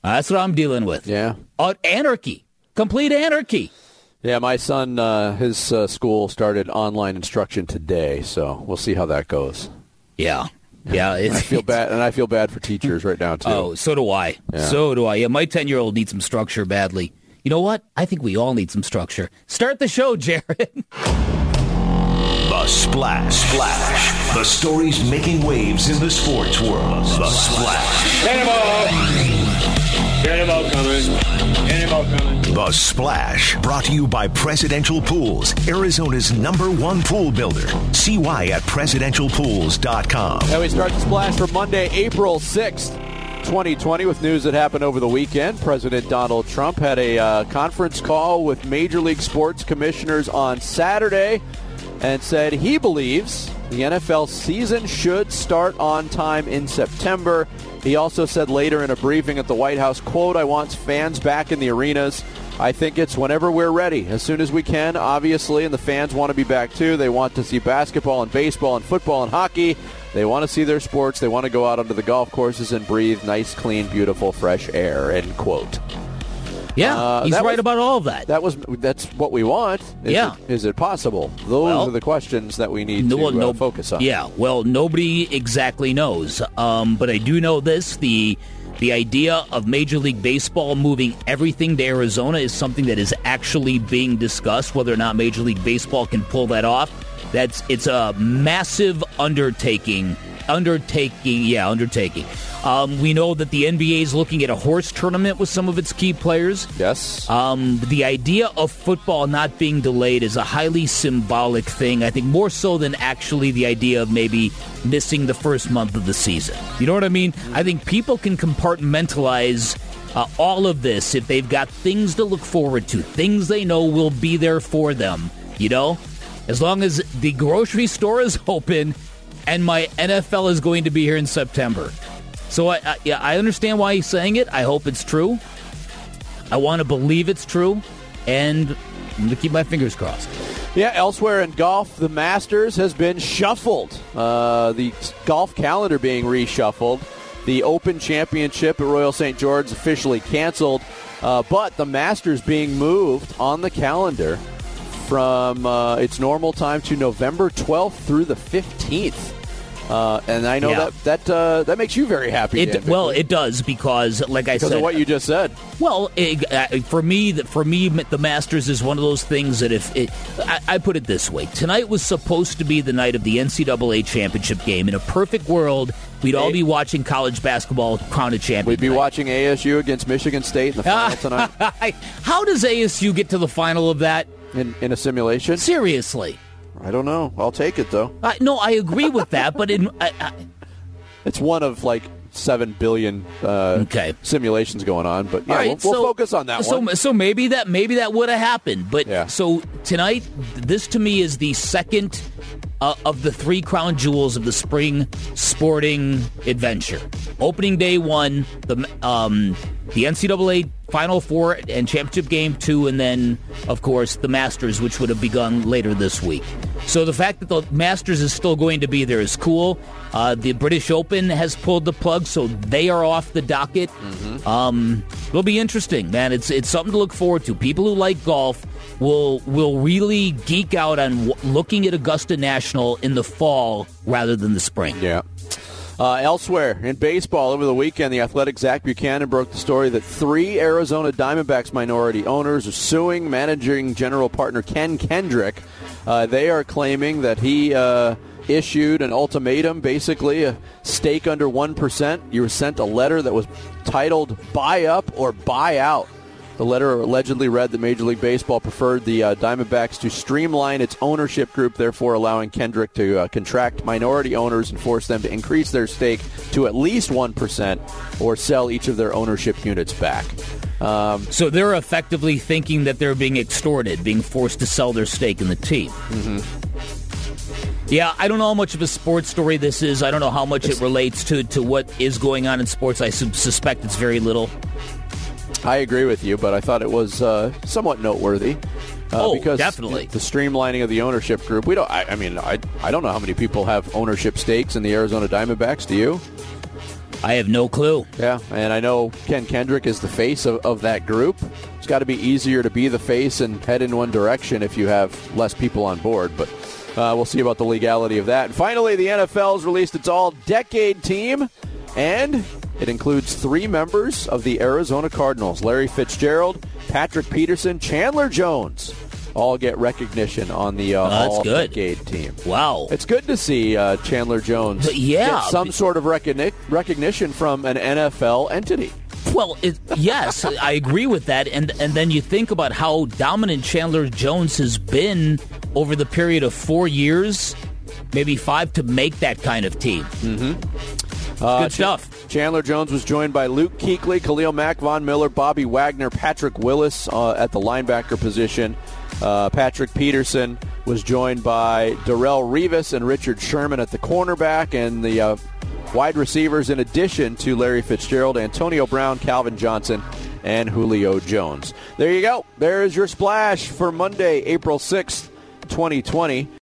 That's what I'm dealing with. Yeah. Anarchy. Complete anarchy. Yeah, my son, his school started online instruction today, so we'll see how that goes. Yeah. Yeah. I feel bad, and I feel bad for teachers right now, too. Oh, so do I. Yeah. So do I. Yeah, my 10-year-old needs some structure badly. You know what? I think we all need some structure. Start the show, Jared. The Splash. The stories making waves in the sports world. The Splash. Cannonball coming. The Splash. Brought to you by Presidential Pools, Arizona's #1 pool builder. See why at presidentialpools.com. And we start the Splash for Monday, April 6th, 2020, with news that happened over the weekend. President Donald Trump had a conference call with Major League Sports commissioners on Saturday and said he believes the NFL season should start on time in September. He also said later in a briefing at the White House, quote, "I want fans back in the arenas. I think it's whenever we're ready, as soon as we can, obviously, and the fans want to be back too. They want to see basketball and baseball and football and hockey. They want to see their sports. They want to go out onto the golf courses and breathe nice, clean, beautiful, fresh air," end quote. Yeah, he's right about all of that. That's what we want. Is it possible? Those are the questions that we need to focus on. Yeah, well, nobody exactly knows. But I do know this. The idea of Major League Baseball moving everything to Arizona is something that is actually being discussed, whether or not Major League Baseball can pull that off. It's a massive undertaking. We know that the NBA is looking at a horse tournament with some of its key players. Yes. The idea of football not being delayed is a highly symbolic thing, I think, more so than actually the idea of maybe missing the first month of the season. You know what I mean? I think people can compartmentalize all of this if they've got things to look forward to, things they know will be there for them, you know? As long as the grocery store is open and my NFL is going to be here in September. So, I understand why he's saying it. I hope it's true. I want to believe it's true. And I'm going to keep my fingers crossed. Yeah, elsewhere in golf, the Masters has been shuffled. The golf calendar being reshuffled. The Open Championship at Royal St. George officially canceled. But the Masters being moved on the calendar from its normal time to November 12th through the 15th. And I know that makes you very happy. Well, it does because, like I said, because of what you just said. Well, for me, the Masters is one of those things that I put it this way: tonight was supposed to be the night of the NCAA championship game. In a perfect world, we'd all be watching college basketball crown a champion. We'd be watching ASU against Michigan State in the final tonight. How does ASU get to the final of that? In a simulation? Seriously. I don't know. I'll take it, though. No, I agree with that, but it's one of, 7 billion simulations going on. But, yeah, we'll focus on that one. So maybe that would have happened. But So tonight, this to me is the second of the three crown jewels of the spring sporting adventure. Opening day 1, the NCAA Final Four and Championship Game 2, and then, of course, the Masters, which would have begun later this week. So the fact that the Masters is still going to be there is cool. The British Open has pulled the plug, so they are off the docket. It'll be interesting, man. It's something to look forward to. People who like golf will really geek out on looking at Augusta National in the fall rather than the spring. Yeah. Elsewhere in baseball over the weekend, the Athletic's Zach Buchanan broke the story that 3 Arizona Diamondbacks minority owners are suing managing general partner Ken Kendrick. They are claiming that he issued an ultimatum, basically a stake under 1%. You were sent a letter that was titled "Buy Up or Buy Out." The letter allegedly read that Major League Baseball preferred the Diamondbacks to streamline its ownership group, therefore allowing Kendrick to contract minority owners and force them to increase their stake to at least 1% or sell each of their ownership units back. So they're effectively thinking that they're being extorted, being forced to sell their stake in the team. Yeah, I don't know how much of a sports story this is. I don't know how much it relates to what is going on in sports. I suspect it's very little. I agree with you, but I thought it was somewhat noteworthy. Because definitely. The streamlining of the ownership group. I don't know how many people have ownership stakes in the Arizona Diamondbacks. Do you? I have no clue. Yeah, and I know Ken Kendrick is the face of that group. It's got to be easier to be the face and head in one direction if you have less people on board, but we'll see about the legality of that. And finally, the NFL has released its all-decade team, and it includes 3 members of the Arizona Cardinals: Larry Fitzgerald, Patrick Peterson, Chandler Jones. All get recognition on the all-decade team. Wow. It's good to see Chandler Jones get some sort of recognition from an NFL entity. Well, yes, I agree with that. And then you think about how dominant Chandler Jones has been over the period of 4 years, maybe 5, to make that kind of team. Mm-hmm. Good stuff. Chandler Jones was joined by Luke Kuechly, Khalil Mack, Von Miller, Bobby Wagner, Patrick Willis at the linebacker position. Patrick Peterson was joined by Darrelle Revis and Richard Sherman at the cornerback, and the wide receivers, in addition to Larry Fitzgerald, Antonio Brown, Calvin Johnson, and Julio Jones. There you go. There is your splash for Monday, April 6th, 2020.